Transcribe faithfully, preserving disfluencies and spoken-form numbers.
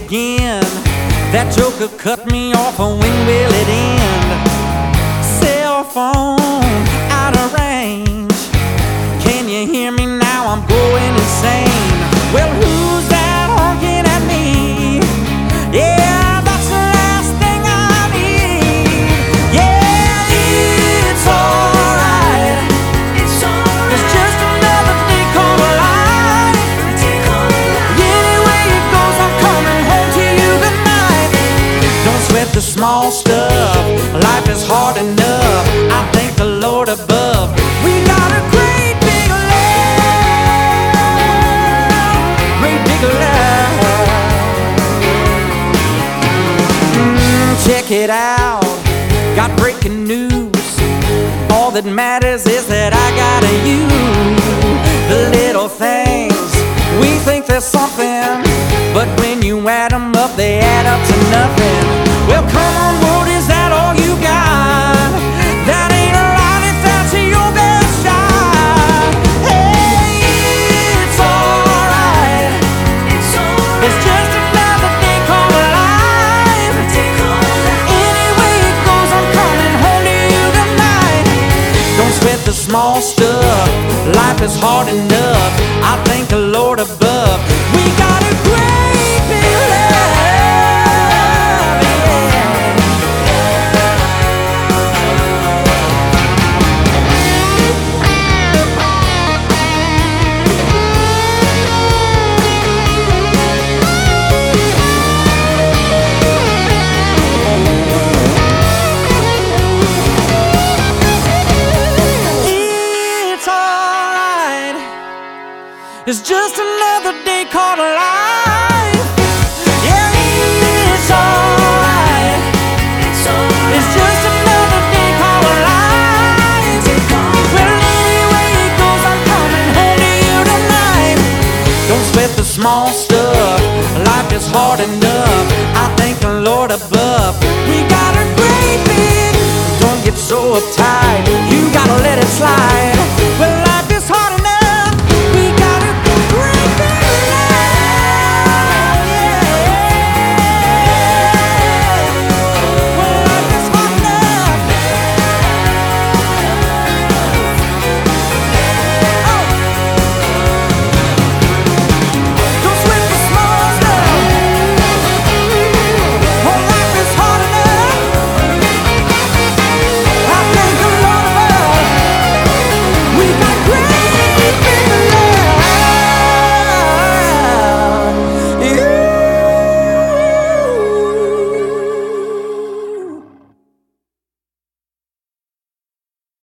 again. That joker cut me off, and when will it end? Cell phone out of range. Can you hear me now? I'm going insane. Well, who's that honking at me? Yeah, that's the last thing I need. Yeah, it's alright. It's alright. It's just another day called life. Anyway it goes, I'm coming home to you tonight. Don't sweat the small stuff. Life is hard enough. I thank the Lord above. We got a great big love, great big love. Mm, check it out, got breaking news. All that matters is that I got you. The little things, we think there's something, but when you add them up, they add up to nothing. Well, come on, world, is that all you got? That ain't a lot if that's your best shot. Hey, it's alright. It's alright. It's just another day called life. Anyway it goes, I'm coming home to you tonight. Don't sweat the small stuff. Life is hard enough. I thank the Lord above. We got a great big love. It's just another day called life. Yeah, it's alright. It's alright. It's just another day called life. Well, anyway it goes, I'm coming home to you tonight. Don't sweat the small stuff. Life is hard enough. I thank the Lord above. We got a great big. Don't get so uptight. You gotta let it slide. Well,